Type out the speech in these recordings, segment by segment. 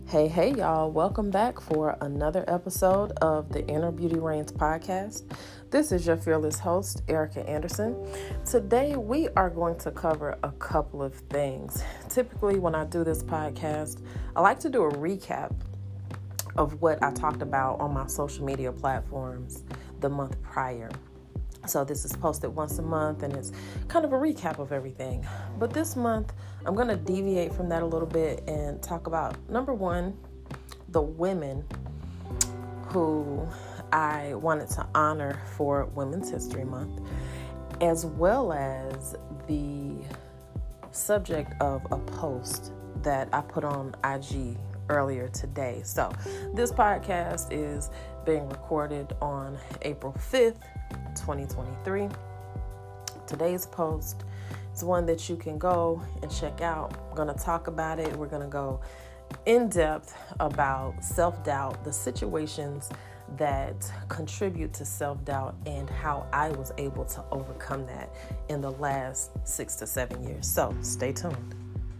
Hey, y'all. Welcome back for another episode of the Inner Beauty Reigns podcast. This is your fearless host, Erica Anderson. Today, we are going to cover a couple of things. Typically, when I do this podcast, I like to do a recap of what I talked about on my social media platforms the month prior. So this is posted once a month and it's kind of a recap of everything. But this month, I'm going to deviate from that a little bit and talk about, number one, the women who I wanted to honor for Women's History Month, as well as the subject of a post that I put on IG earlier today. So this podcast is being recorded on April 5th, 2023. Today's post is one that you can go and check out. I'm going to talk about it. We're going to go in depth about self-doubt, the situations that contribute to self-doubt, and how I was able to overcome that in the last 6 to 7 years. So stay tuned.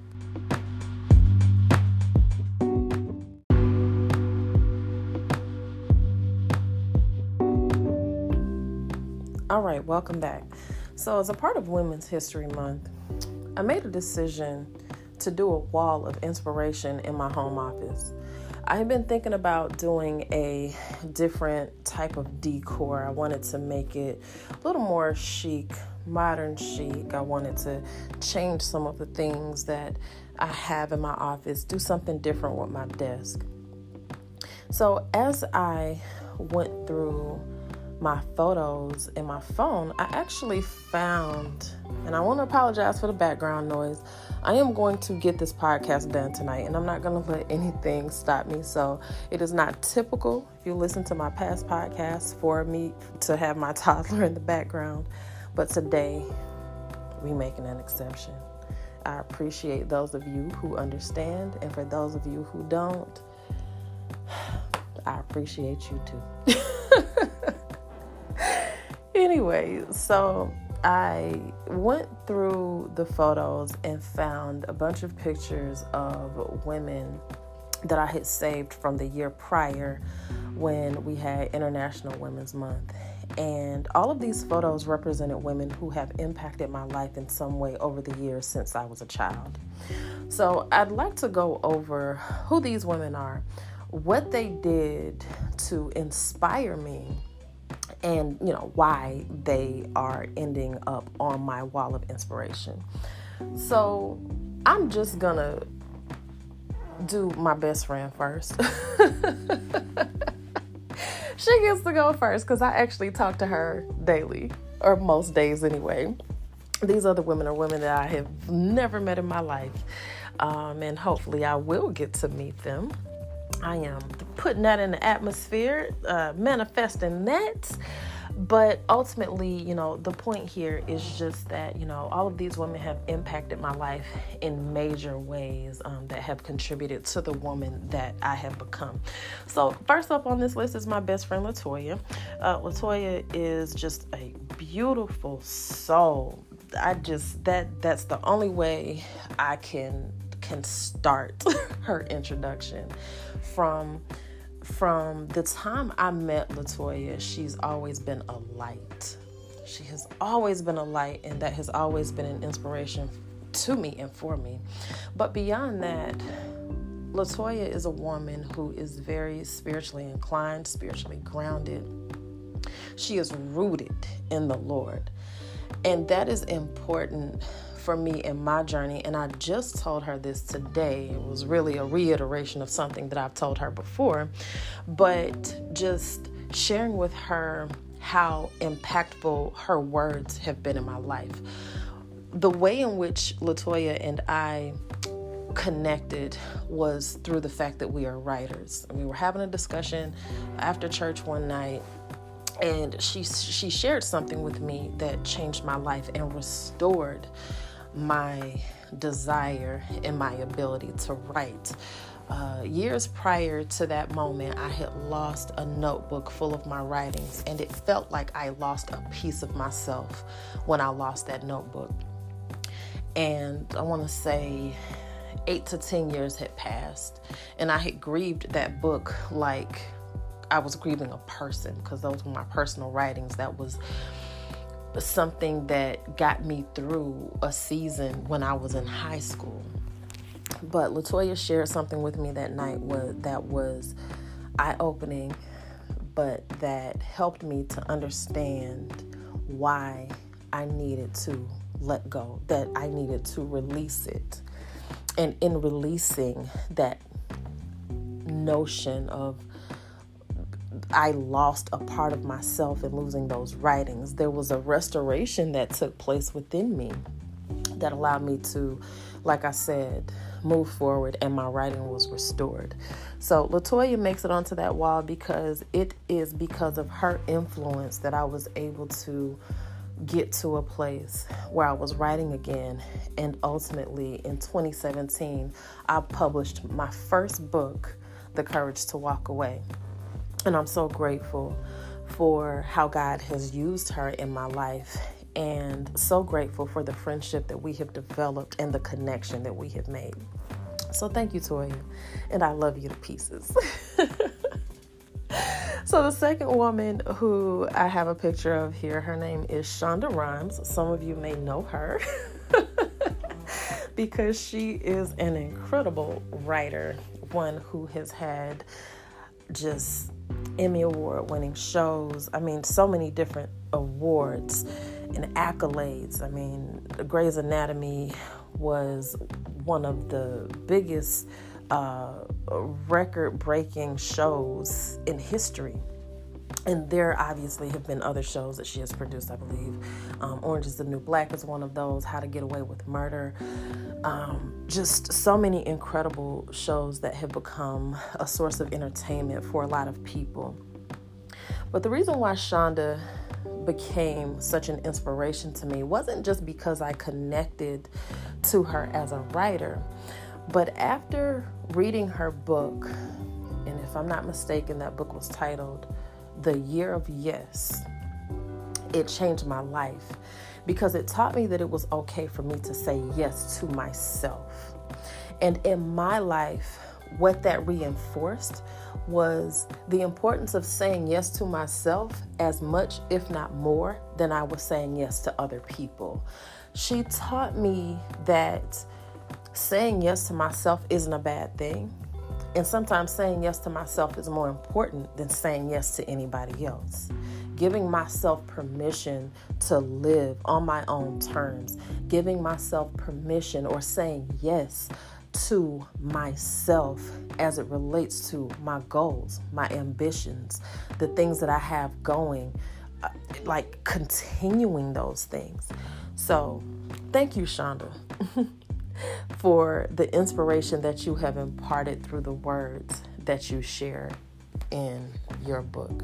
All right, welcome back. So as a part of Women's History Month, I made a decision to do a wall of inspiration in my home office. I have been thinking about doing a different type of decor. I wanted to make it a little more chic, modern chic. I wanted to change some of the things that I have in my office, do something different with my desk. So as I went through my photos in my phone, I actually found, and I want to apologize for the background noise. I am going to get this podcast done tonight, and I'm not going to let anything stop me. So it is not typical, if you listen to my past podcasts, for me to have my toddler in the background. But today, we making an exception. I appreciate those of you who understand, and for those of you who don't, I appreciate you too. Anyway, so I went through the photos and found a bunch of pictures of women that I had saved from the year prior when we had International Women's Month. And all of these photos represented women who have impacted my life in some way over the years since I was a child. So I'd like to go over who these women are, what they did to inspire me, and why they are ending up on my wall of inspiration. So I'm just gonna do my best friend first. She gets to go first because I actually talk to her daily, or most days anyway. These other women are women that I have never met in my life, and hopefully I will get to meet them. I am putting that in the atmosphere, manifesting that. But ultimately, the point here is just that, all of these women have impacted my life in major ways that have contributed to the woman that I have become. So first up on this list is my best friend, Latoya. Latoya is just a beautiful soul. That's the only way I can start her introduction. From the time I met Latoya, she's always been a light. She has always been a light, and that has always been an inspiration to me and for me. But beyond that, Latoya is a woman who is very spiritually inclined, spiritually grounded. She is rooted in the Lord, and that is important for me in my journey. And I just told her this today. It was really a reiteration of something that I've told her before, but just sharing with her how impactful her words have been in my life. The way in which Latoya and I connected was through the fact that we are writers. We were having a discussion after church one night, and she shared something with me that changed my life and restored my desire and my ability to write. Years prior to that moment, I had lost a notebook full of my writings, and it felt like I lost a piece of myself when I lost that notebook. And I want to say 8 to 10 years had passed, and I had grieved that book like I was grieving a person, because those were my personal writings. That was something that got me through a season when I was in high school. But LaToya shared something with me that night that was eye-opening, but that helped me to understand why I needed to let go, that I needed to release it. And in releasing that notion of I lost a part of myself in losing those writings, there was a restoration that took place within me that allowed me to, like I said, move forward, and my writing was restored. So LaToya makes it onto that wall because it is because of her influence that I was able to get to a place where I was writing again. And ultimately in 2017, I published my first book, The Courage to Walk Away. And I'm so grateful for how God has used her in my life, and so grateful for the friendship that we have developed and the connection that we have made. So thank you, Toya, and I love you to pieces. So the second woman who I have a picture of here, her name is Shonda Rhimes. Some of you may know her because she is an incredible writer, one who has had just Emmy Award winning shows. I mean, so many different awards and accolades. I mean, Grey's Anatomy was one of the biggest record-breaking shows in history. And there obviously have been other shows that she has produced, I believe. Orange is the New Black is one of those, How to Get Away with Murder. Just so many incredible shows that have become a source of entertainment for a lot of people. But the reason why Shonda became such an inspiration to me wasn't just because I connected to her as a writer, but after reading her book, and if I'm not mistaken, that book was titled The Year of Yes, it changed my life because it taught me that it was okay for me to say yes to myself. And in my life, what that reinforced was the importance of saying yes to myself as much, if not more, than I was saying yes to other people. She taught me that saying yes to myself isn't a bad thing. And sometimes saying yes to myself is more important than saying yes to anybody else. Giving myself permission to live on my own terms. Giving myself permission or saying yes to myself as it relates to my goals, my ambitions, the things that I have going, like continuing those things. So thank you, Shonda, for the inspiration that you have imparted through the words that you share in your book.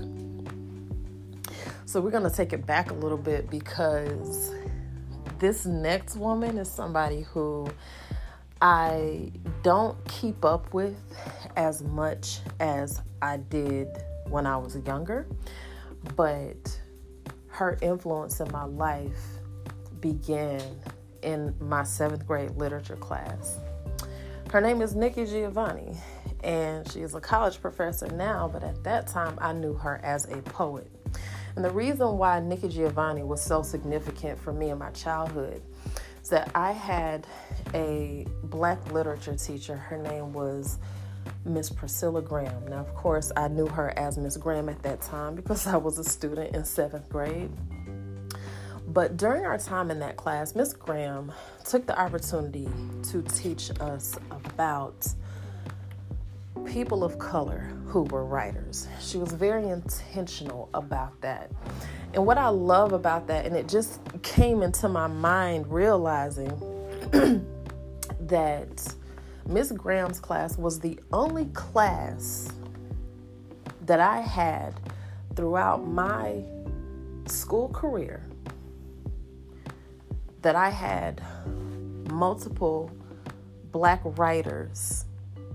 So we're going to take it back a little bit because this next woman is somebody who I don't keep up with as much as I did when I was younger, but her influence in my life began in my 7th grade literature class. Her name is Nikki Giovanni, and she is a college professor now, but at that time I knew her as a poet. And the reason why Nikki Giovanni was so significant for me in my childhood is that I had a Black literature teacher. Her name was Miss Priscilla Graham. Now, of course, I knew her as Miss Graham at that time because I was a student in 7th grade. But during our time in that class, Miss Graham took the opportunity to teach us about people of color who were writers. She was very intentional about that. And what I love about that, and it just came into my mind realizing that Miss Graham's class was the only class that I had throughout my school career that I had multiple Black writers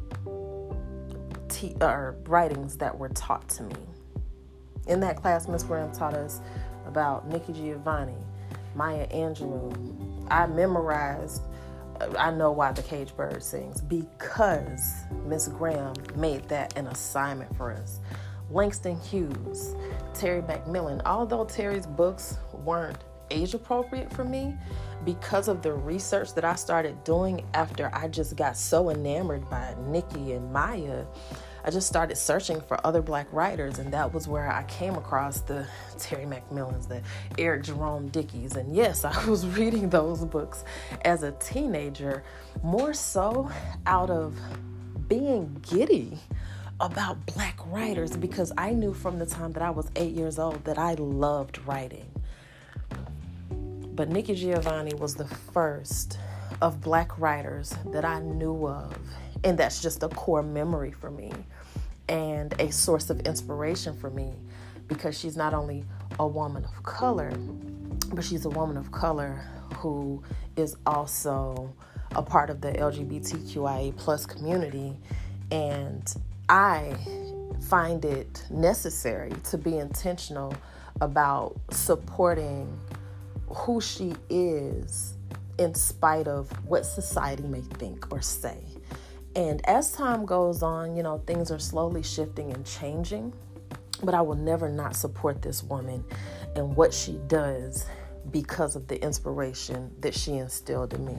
writings that were taught to me. In that class, Miss Graham taught us about Nikki Giovanni, Maya Angelou. I memorized I know why the cage bird sings, because Miss Graham made that an assignment for us. Langston Hughes, Terry McMillan, although Terry's books weren't age appropriate for me, because of the research that I started doing after I just got so enamored by Nikki and Maya, I just started searching for other Black writers, and that was where I came across the Terry McMillans, the Eric Jerome Dickeys. And yes, I was reading those books as a teenager, more so out of being giddy about Black writers, because I knew from the time that I was 8 years old that I loved writing. But Nikki Giovanni was the first of Black writers that I knew of, and that's just a core memory for me and a source of inspiration for me, because she's not only a woman of color, but she's a woman of color who is also a part of the LGBTQIA plus community. And I find it necessary to be intentional about supporting who she is in spite of what society may think or say. And as time goes on, things are slowly shifting and changing, but I will never not support this woman and what she does because of the inspiration that she instilled in me.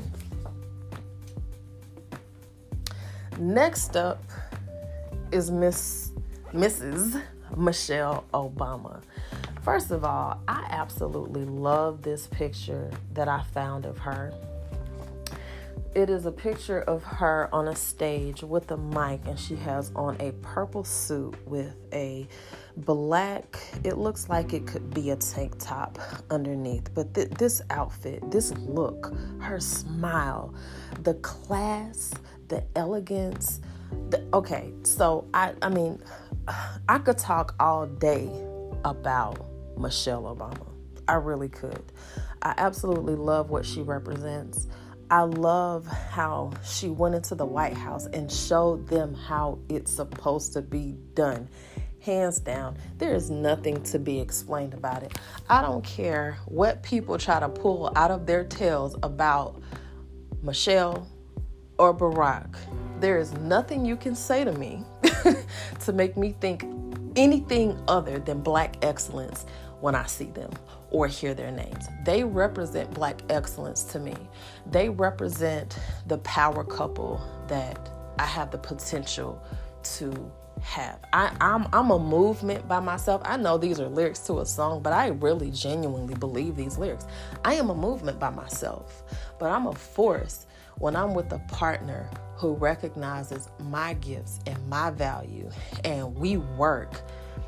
Next up is Mrs. Michelle Obama. First of all, I absolutely love this picture that I found of her. It is a picture of her on a stage with a mic, and she has on a purple suit with a black, it looks like it could be a tank top underneath. But this outfit, this look, her smile, the class, the elegance. Okay, so I mean, I could talk all day about Michelle Obama. I really could. I absolutely love what she represents. I love how she went into the White House and showed them how it's supposed to be done. Hands down, there is nothing to be explained about it. I don't care what people try to pull out of their tails about Michelle or Barack. There is nothing you can say to me to make me think anything other than Black excellence when I see them or hear their names. They represent Black excellence to me. They represent the power couple that I have the potential to have. I'm a movement by myself. I know these are lyrics to a song, but I really genuinely believe these lyrics. I am a movement by myself, but I'm a force when I'm with a partner who recognizes my gifts and my value, and we work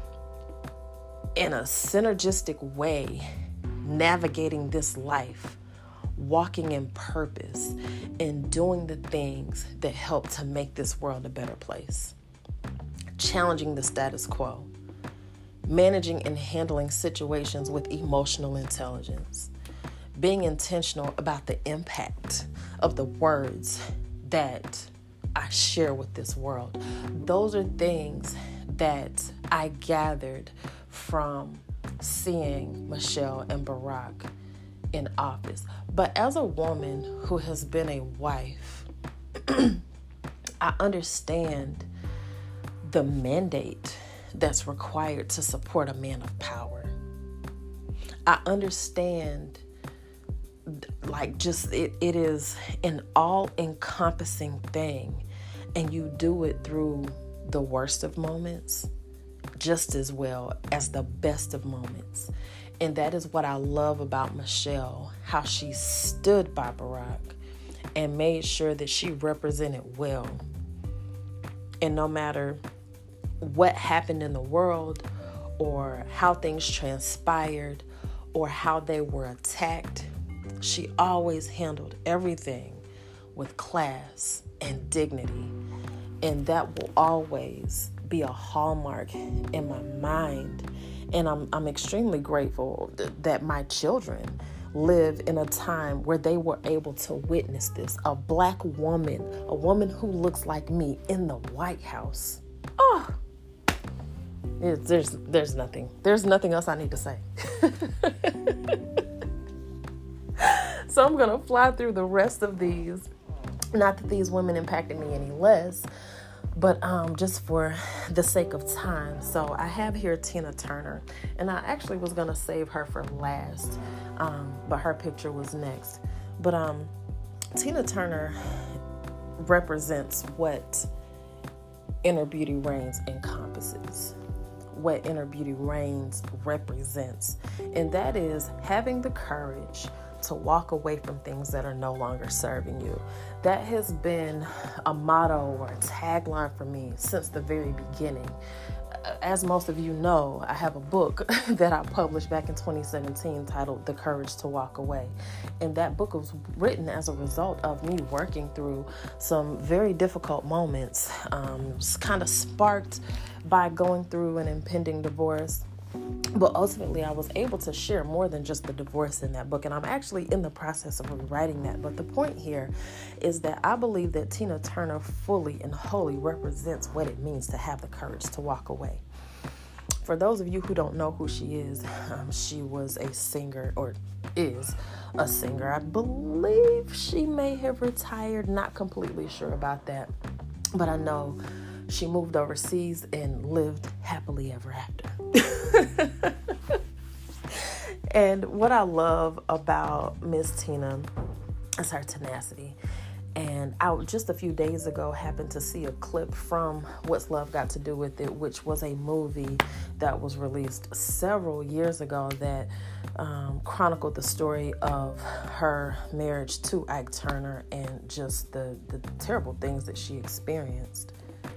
in a synergistic way, navigating this life, walking in purpose, and doing the things that help to make this world a better place. Challenging the status quo, managing and handling situations with emotional intelligence, being intentional about the impact of the words that I share with this world. Those are things that I gathered from seeing Michelle and Barack in office. But as a woman who has been a wife, I understand the mandate that's required to support a man of power. I understand, it is an all-encompassing thing, and you do it through the worst of moments just as well as the best of moments. And that is what I love about Michelle, how she stood by Barack and made sure that she represented well. And no matter what happened in the world or how things transpired or how they were attacked, she always handled everything with class and dignity. And that will always be a hallmark in my mind. And I'm extremely grateful that my children live in a time where they were able to witness this. A Black woman, a woman who looks like me in the White House. Oh, there's nothing else I need to say. So I'm going to fly through the rest of these Not that these women impacted me any less, but just for the sake of time. So I have here Tina Turner, and I actually was going to save her for last, but her picture was next. But Tina Turner represents what Inner Beauty Reigns encompasses, what Inner Beauty Reigns represents, and that is having the courage to walk away from things that are no longer serving you. That has been a motto or a tagline for me since the very beginning. As most of you know, I have a book that I published back in 2017 titled The Courage to Walk Away. And that book was written as a result of me working through some very difficult moments, kind of sparked by going through an impending divorce. But ultimately, I was able to share more than just the divorce in that book. And I'm actually in the process of rewriting that. But the point here is that I believe that Tina Turner fully and wholly represents what it means to have the courage to walk away. For those of you who don't know who she is, she was a singer, or is a singer. I believe she may have retired. Not completely sure about that. But I know she moved overseas and lived happily ever after. And what I love about Miss Tina is her tenacity. And I just a few days ago happened to see a clip from What's Love Got to Do With It, which was a movie that was released several years ago that chronicled the story of her marriage to Ike Turner and just the terrible things that she experienced.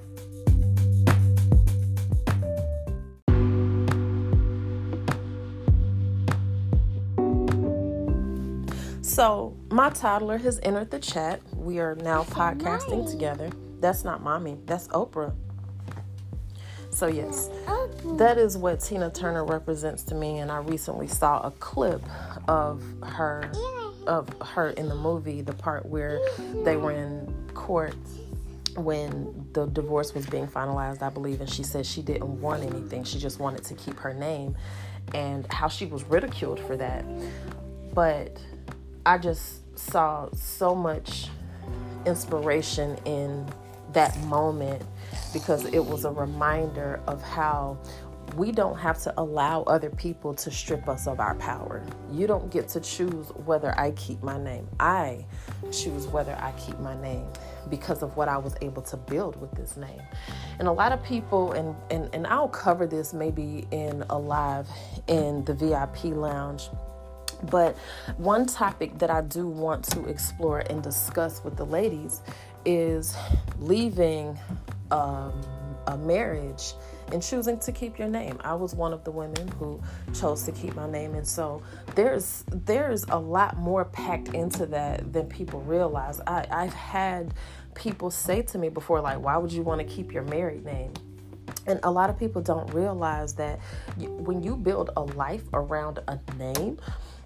So my toddler has entered the chat. We are now podcasting together. That's not mommy. That's Oprah. So yes, that is what Tina Turner represents to me. And I recently saw a clip of her in the movie, the part where they were in court when the divorce was being finalized, I believe. And she said she didn't want anything. She just wanted to keep her name, and how she was ridiculed for that. But I just saw so much inspiration in that moment, because it was a reminder of how we don't have to allow other people to strip us of our power. You don't get to choose whether I keep my name. I choose whether I keep my name because of what I was able to build with this name. And a lot of people, and I'll cover this maybe in a live in the VIP lounge, but one topic that I do want to explore and discuss with the ladies is leaving a marriage and choosing to keep your name. I was one of the women who chose to keep my name, and so there's a lot more packed into that than people realize. I've had people say to me before, like, why would you want to keep your married name? And a lot of people don't realize that when you build a life around a name,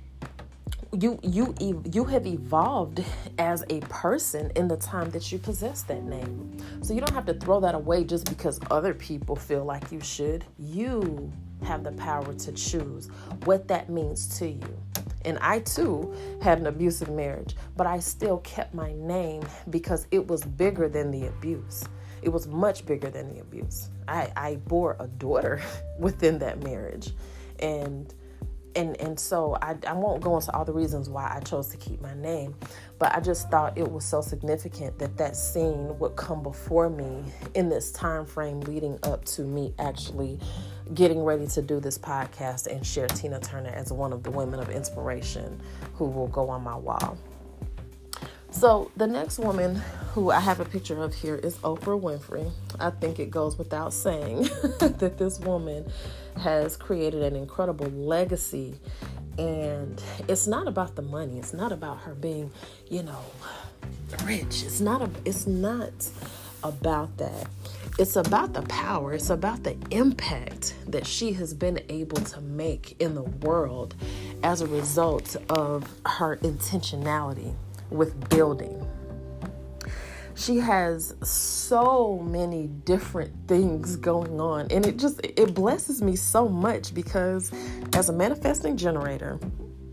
you have evolved as a person in the time that you possess that name. So you don't have to throw that away just because other people feel like you should. You have the power to choose what that means to you. And I too had an abusive marriage, but I still kept my name because it was bigger than the abuse. It was much bigger than the abuse. I bore a daughter within that marriage. And so I won't go into all the reasons why I chose to keep my name, but I just thought it was so significant that scene would come before me in this time frame leading up to me actually getting ready to do this podcast and share Tina Turner as one of the women of inspiration who will go on my wall. So the next woman who I have a picture of here is Oprah Winfrey. I think it goes without saying that this woman has created an incredible legacy, and it's not about the money. It's not about her being, rich. It's not about that. It's about the power. It's about the impact that she has been able to make in the world as a result of her intentionality with building. She has so many different things going on, and it blesses me so much, because as a manifesting generator,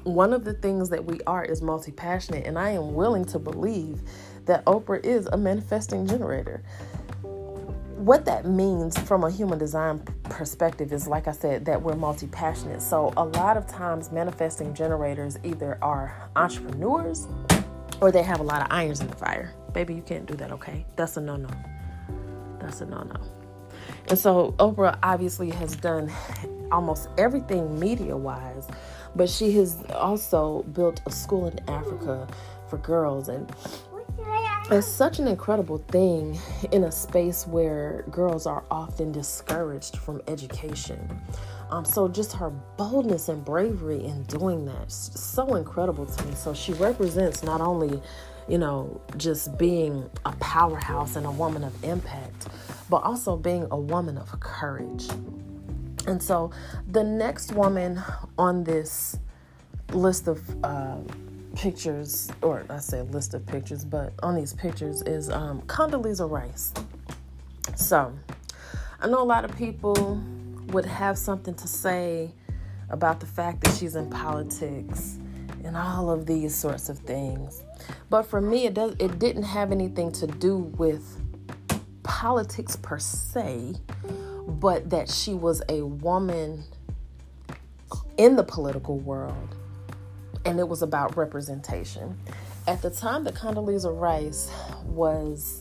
one of the things that we are is multi-passionate, and I am willing to believe that Oprah is a manifesting generator. What that means from a human design perspective is, like I said, that we're multi-passionate. So a lot of times manifesting generators either are entrepreneurs or they have a lot of irons in the fire. Baby, you can't do that, okay? That's a no-no. That's a no-no. And so Oprah obviously has done almost everything media-wise, but she has also built a school in Africa for girls, and it's such an incredible thing in a space where girls are often discouraged from education. So just her boldness and bravery in doing that is so incredible to me. So she represents not only, just being a powerhouse and a woman of impact, but also being a woman of courage. And so the next woman on this list of pictures, or I say list of pictures, but on these pictures is Condoleezza Rice. So I know a lot of people would have something to say about the fact that she's in politics and all of these sorts of things. But for me, it didn't have anything to do with politics per se, but that she was a woman in the political world, and it was about representation. At the time that Condoleezza Rice was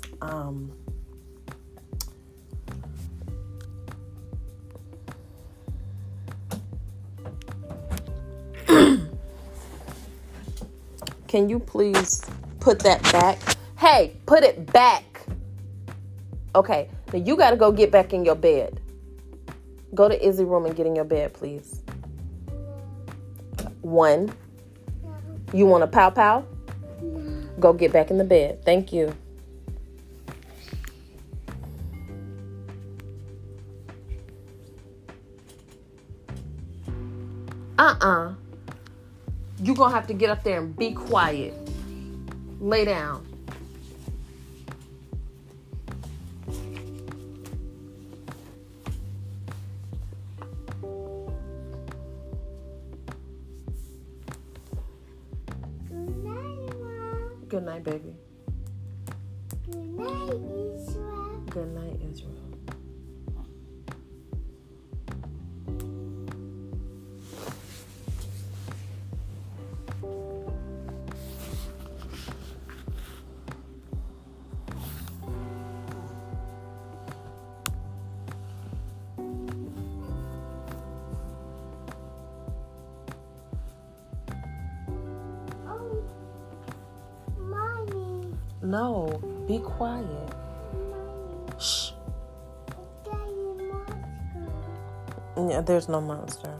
can you please put that back? Hey, put it back. Okay, now you got to go get back in your bed. Go to Izzy's room and get in your bed, please. 1. You want a pow pow? Go get back in the bed. Thank you. You're going to have to get up there and be quiet. Lay down. Good night, baby. Good night, Israel. Good night, Israel. No, be quiet. Mommy. Shh. Daddy, monster. Yeah, there's no monster.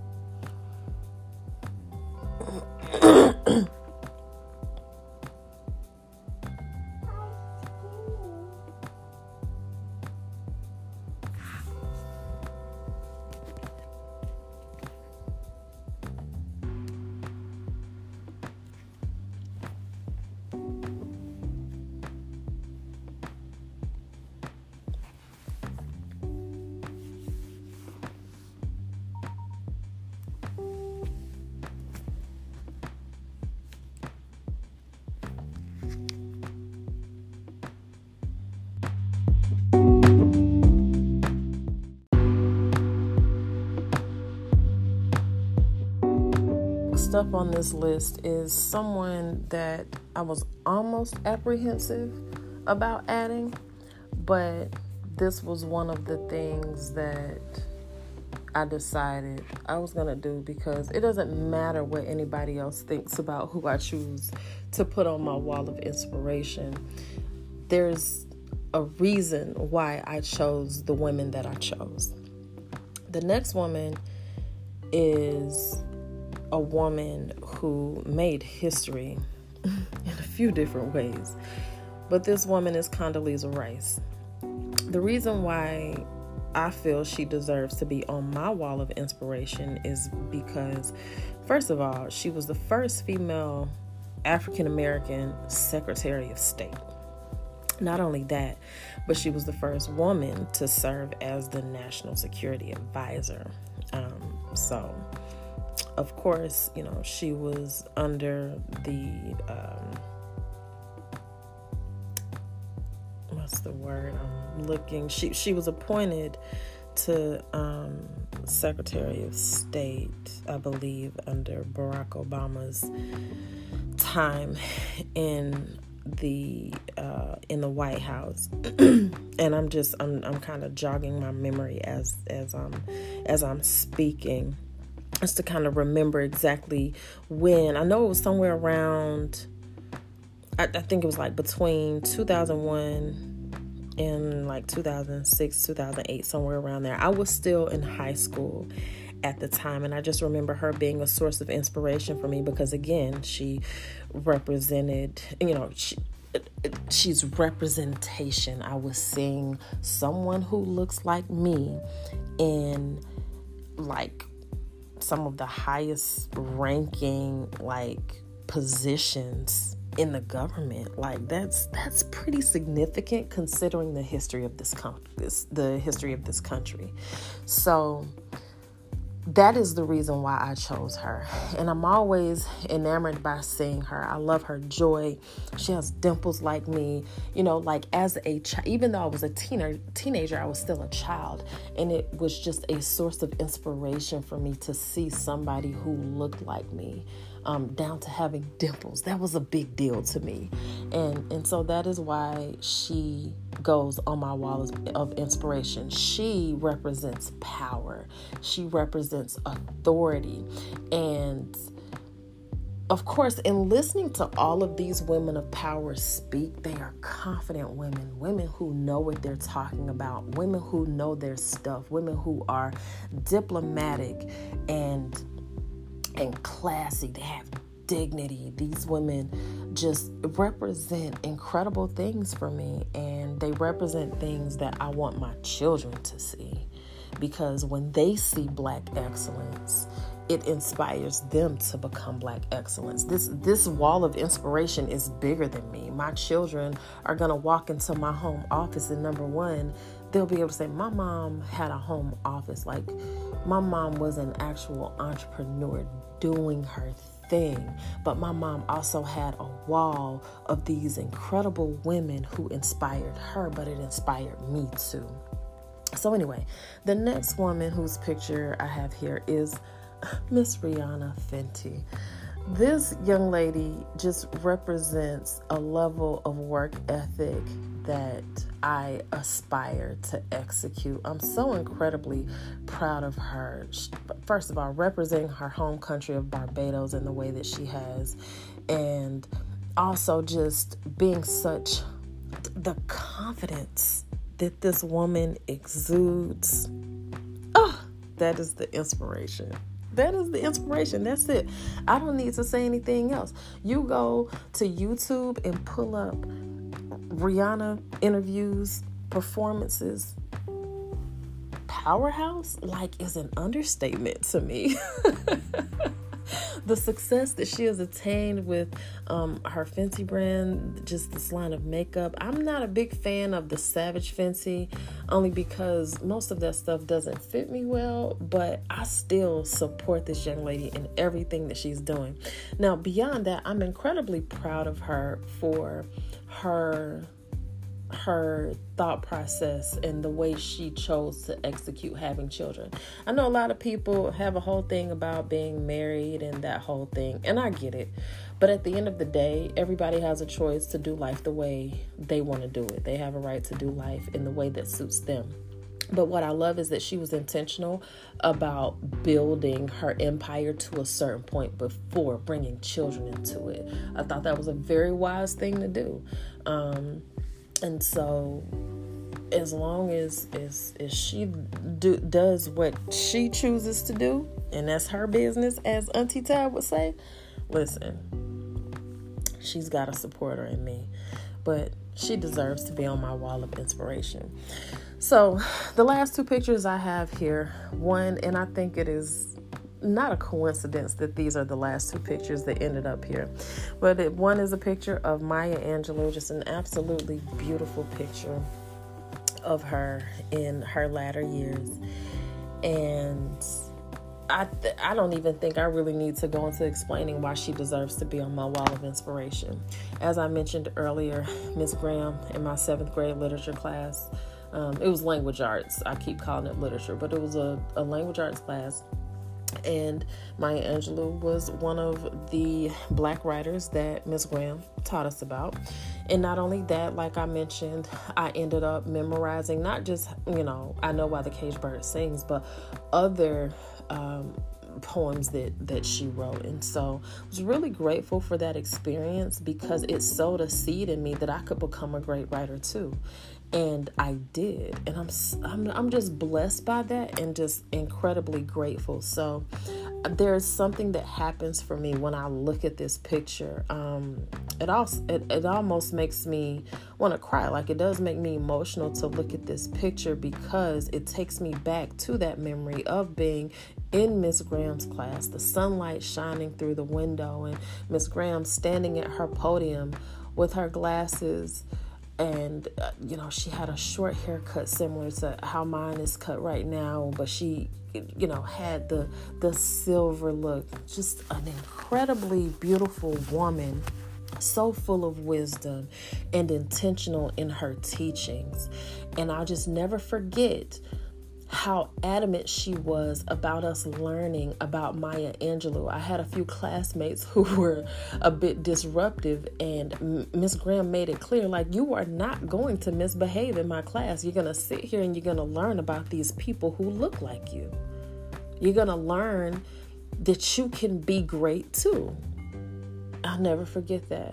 Next up on this list is someone that I was almost apprehensive about adding, but this was one of the things that I decided I was going to do, because it doesn't matter what anybody else thinks about who I choose to put on my wall of inspiration. There's a reason why I chose the women that I chose. The next woman is a woman who made history in a few different ways, but this woman is Condoleezza Rice. The reason why I feel she deserves to be on my wall of inspiration is because, first of all, she was the first female African-American Secretary of State. Not only that, but she was the first woman to serve as the National Security Advisor. So of course, she was under the, what's the word I'm looking? She was appointed to Secretary of State, I believe, under Barack Obama's time in the White House. And I'm kind of jogging my memory as I'm speaking, just to kind of remember exactly when. I know it was somewhere around, I think it was like between 2001 and like 2006, 2008, somewhere around there. I was still in high school at the time, and I just remember her being a source of inspiration for me because, again, she represented, she's representation. I was seeing someone who looks like me in like some of the highest ranking like positions in the government. Like that's pretty significant considering the history of this country. So that is the reason why I chose her. And I'm always enamored by seeing her. I love her joy. She has dimples like me. Like as a child, even though I was a teenager, I was still a child. And it was just a source of inspiration for me to see somebody who looked like me, down to having dimples. That was a big deal to me. And so that is why she goes on my wall of inspiration. She represents power. She represents authority. And of course, in listening to all of these women of power speak, they are confident women who know what they're talking about, women who know their stuff, women who are diplomatic and classy. They have dignity. These women just represent incredible things for me, and they represent things that I want my children to see, because when they see Black excellence, it inspires them to become Black excellence. This wall of inspiration is bigger than me. My children are going to walk into my home office, and number one, they'll be able to say, my mom had a home office. Like, my mom was an actual entrepreneur doing her thing. But my mom also had a wall of these incredible women who inspired her, but it inspired me too. So anyway, the next woman whose picture I have here is Miss Rihanna Fenty. This young lady just represents a level of work ethic that I aspire to execute. I'm so incredibly proud of her. First of all, representing her home country of Barbados in the way that she has, and also just being such the confidence that this woman exudes. Oh, that is the inspiration. That is the inspiration. That's it. I don't need to say anything else. You go to YouTube and pull up Rihanna interviews, performances. Powerhouse, like, is an understatement to me. The success that she has attained with her Fenty brand, just this line of makeup. I'm not a big fan of the Savage Fenty, only because most of that stuff doesn't fit me well, but I still support this young lady in everything that she's doing. Now, beyond that, I'm incredibly proud of her for her thought process and the way she chose to execute having children. I know a lot of people have a whole thing about being married and that whole thing, and I get it. But at the end of the day, everybody has a choice to do life the way they want to do it. They have a right to do life in the way that suits them. But what I love is that she was intentional about building her empire to a certain point before bringing children into it. I thought that was a very wise thing to do. And so as long as she does what she chooses to do, and that's her business, as Auntie Tab would say, listen, she's got a supporter in me. But she deserves to be on my wall of inspiration. So the last two pictures I have here, one, and I think it is not a coincidence that these are the last two pictures that ended up here, but one is a picture of Maya Angelou, just an absolutely beautiful picture of her in her latter years. And I don't even think I really need to go into explaining why she deserves to be on my wall of inspiration. As I mentioned earlier, Miss Graham in my 7th grade literature class, it was language arts. I keep calling it literature, but it was a language arts class. And Maya Angelou was one of the Black writers that Miss Graham taught us about. And not only that, like I mentioned, I ended up memorizing not just, I Know Why the Caged Bird Sings, but other poems that she wrote. And so I was really grateful for that experience because it sowed a seed in me that I could become a great writer too. And I did, and I'm just blessed by that and just incredibly grateful. So there's something that happens for me when I look at this picture. It almost makes me want to cry. Like, it does make me emotional to look at this picture because it takes me back to that memory of being in Miss Graham's class, the sunlight shining through the window, and Miss Graham standing at her podium with her glasses. And, she had a short haircut similar to how mine is cut right now. But she, had the silver look. Just an incredibly beautiful woman. So full of wisdom and intentional in her teachings. And I'll just never forget how adamant she was about us learning about Maya Angelou. I had a few classmates who were a bit disruptive, and Miss Graham made it clear, like, you are not going to misbehave in my class. You're going to sit here and you're going to learn about these people who look like you. You're going to learn that you can be great too. I'll never forget that.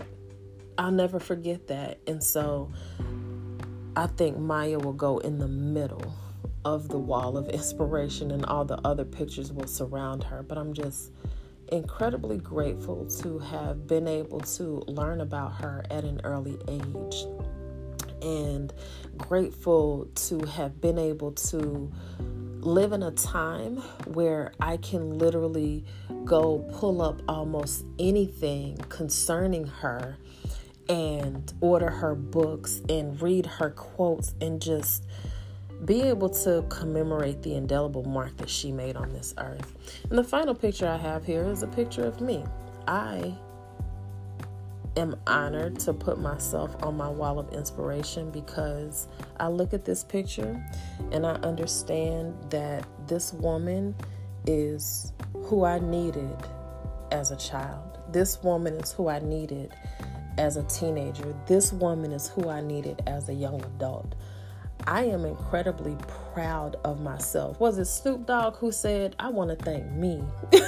And so I think Maya will go in the middle of the wall of inspiration, and all the other pictures will surround her. But I'm just incredibly grateful to have been able to learn about her at an early age, and grateful to have been able to live in a time where I can literally go pull up almost anything concerning her and order her books and read her quotes and just be able to commemorate the indelible mark that she made on this earth. And the final picture I have here is a picture of me. I am honored to put myself on my wall of inspiration because I look at this picture and I understand that this woman is who I needed as a child. This woman is who I needed as a teenager. This woman is who I needed as a young adult. I am incredibly proud of myself. Was it Snoop Dogg who said, "I want to thank me"?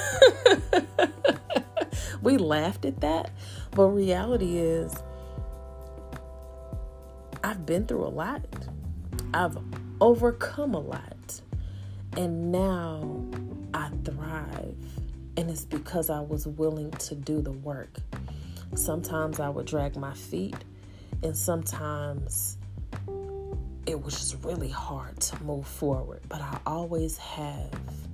We laughed at that, but reality is I've been through a lot. I've overcome a lot. And now I thrive. And it's because I was willing to do the work. Sometimes I would drag my feet, and sometimes it was just really hard to move forward, but I always have.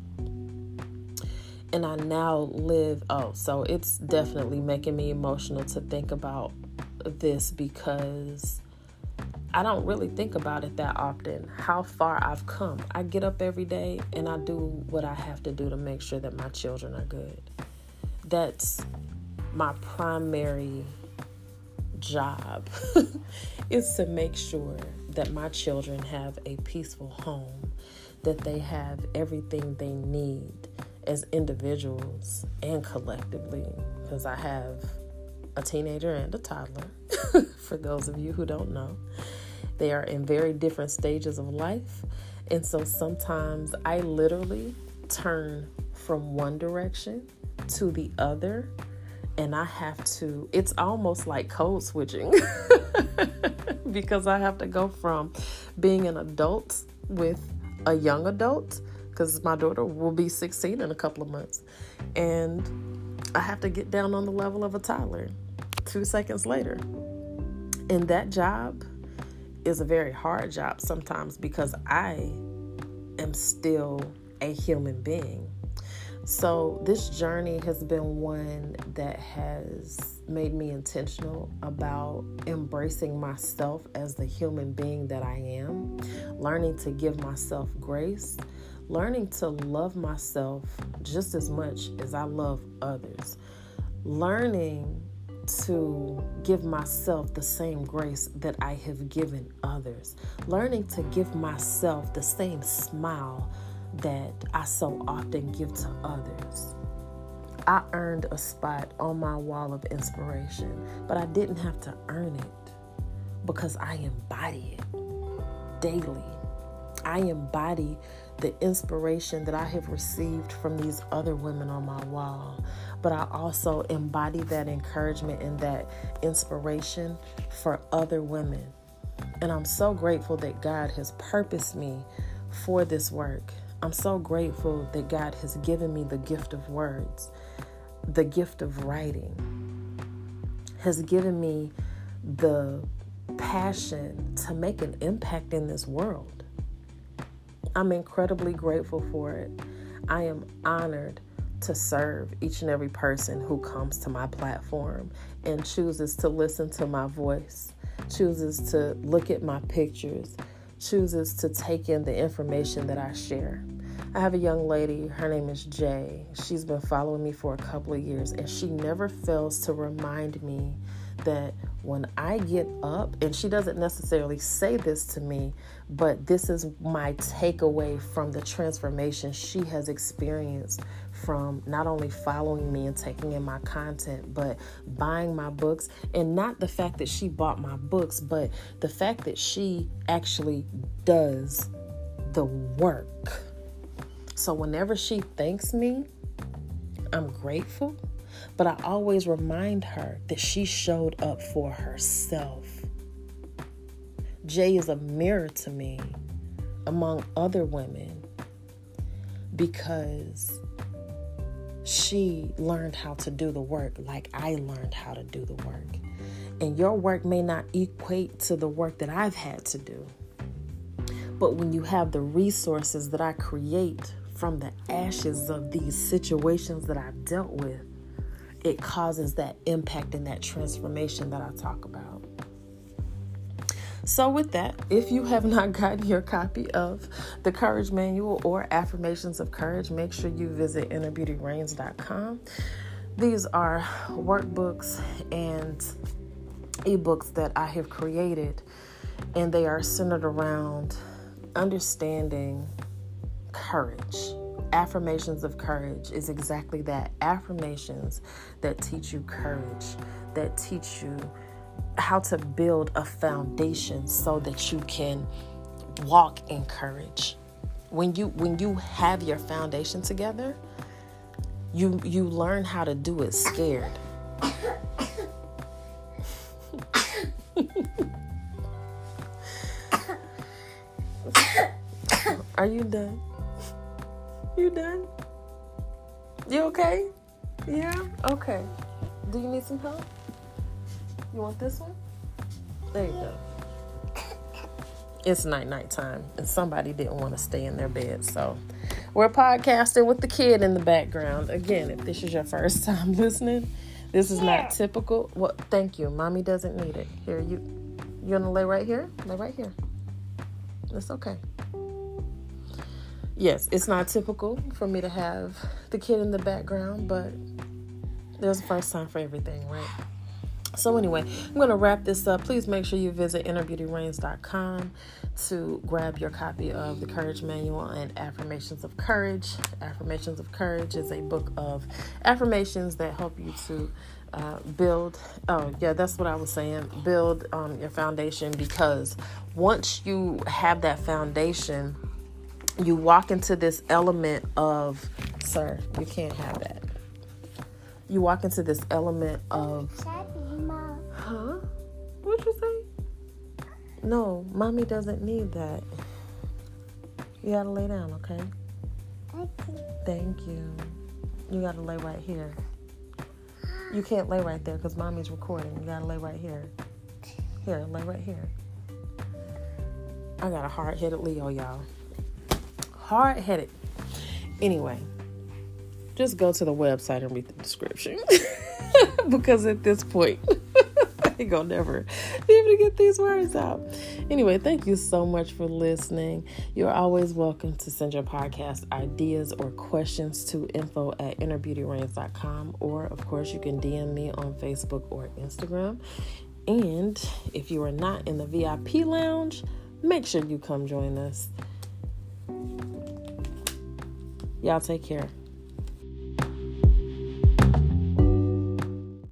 And I now live, so it's definitely making me emotional to think about this because I don't really think about it that often, how far I've come. I get up every day and I do what I have to do to make sure that my children are good. That's my primary job is to make sure that my children have a peaceful home, that they have everything they need as individuals and collectively, because I have a teenager and a toddler. For those of you who don't know, they are in very different stages of life, and so sometimes I literally turn from one direction to the other, and I have to, it's almost like code switching because I have to go from being an adult with a young adult, because my daughter will be 16 in a couple of months, and I have to get down on the level of a toddler 2 seconds later. And that job is a very hard job sometimes because I am still a human being. So this journey has been one that has made me intentional about embracing myself as the human being that I am, learning to give myself grace, learning to love myself just as much as I love others, learning to give myself the same grace that I have given others, learning to give myself the same smile that I so often give to others. I earned a spot on my wall of inspiration, but I didn't have to earn it because I embody it daily. I embody the inspiration that I have received from these other women on my wall, but I also embody that encouragement and that inspiration for other women. And I'm so grateful that God has purposed me for this work. I'm so grateful that God has given me the gift of words, the gift of writing, has given me the passion to make an impact in this world. I'm incredibly grateful for it. I am honored to serve each and every person who comes to my platform and chooses to listen to my voice, chooses to look at my pictures, chooses to take in the information that I share. I have a young lady, her name is Jay. She's been following me for a couple of years, and she never fails to remind me that when I get up, and she doesn't necessarily say this to me, but this is my takeaway from the transformation she has experienced from not only following me and taking in my content, but buying my books. And not the fact that she bought my books, but the fact that she actually does the work. So whenever she thanks me, I'm grateful. But I always remind her that she showed up for herself. Jay is a mirror to me among other women because she learned how to do the work like I learned how to do the work. And your work may not equate to the work that I've had to do. But when you have the resources that I create from the ashes of these situations that I've dealt with, it causes that impact and that transformation that I talk about. So with that, if you have not gotten your copy of the Courage Manual or Affirmations of Courage, make sure you visit innerbeautyreigns.com. These are workbooks and ebooks that I have created, and they are centered around understanding courage. Affirmations of Courage is exactly that. Affirmations that teach you courage, that teach you how to build a foundation so that you can walk in courage. When you have your foundation together, you learn how to do it scared. Are you done? You done? You okay? Yeah? Okay. Do you need some help? You want this one? There you go. It's night time, and somebody didn't want to stay in their bed, so we're podcasting with the kid in the background. Again, if this is your first time listening, this is not typical. Well, thank you. Mommy doesn't need it. Here, you gonna lay right here? Lay right here. It's okay. Yes, it's not typical for me to have the kid in the background, but there's a first time for everything, right? So anyway, I'm going to wrap this up. Please make sure you visit innerbeautyreigns.com to grab your copy of the Courage Manual and Affirmations of Courage. Affirmations of Courage is a book of affirmations that help you to build, that's what I was saying, build your foundation, because once you have that foundation, you walk into this element of, sir, you can't have that. You walk into this element of, huh? What'd you say? No, mommy doesn't need that. You gotta lay down, okay? Thank you. You gotta lay right here. You can't lay right there because mommy's recording. You gotta lay right here. Here, lay right here. I got a hard-headed Leo, y'all. Hard-headed. Anyway, just go to the website and read the description because at this point ain't gonna never be able to get these words out. Anyway, thank you so much for listening. You're always welcome to send your podcast ideas or questions to info@innerbeautyreigns.com, or of course you can DM me on Facebook or Instagram. And if you are not in the VIP lounge, make sure you come join us. Y'all take care.